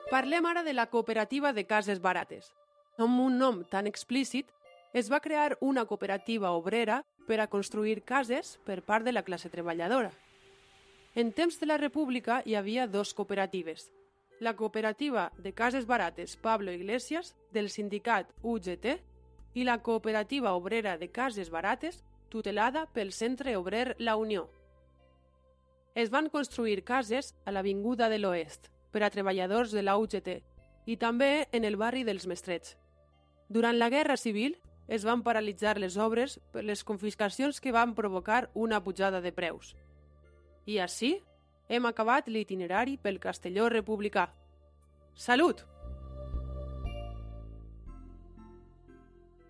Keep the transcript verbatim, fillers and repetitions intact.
Parlem ara de la cooperativa de cases barates. Amb un nom tan explícit, es va crear una cooperativa obrera per a construir cases per part de la classe treballadora. En temps de la República hi havia dos cooperatives. La cooperativa de cases barates Pablo Iglesias, del sindicat U G T, i la cooperativa obrera de cases barates, tutelada pel Centre Obrer La Unió. Es van construir cases a l'Avinguda de l'Oest per a treballadors de la U G T i també en el barri dels Mestrets. Durant la Guerra Civil es van paralitzar les obres per les confiscacions que van provocar una pujada de preus. I així hem acabat l'itinerari pel Castelló republicà. Salut!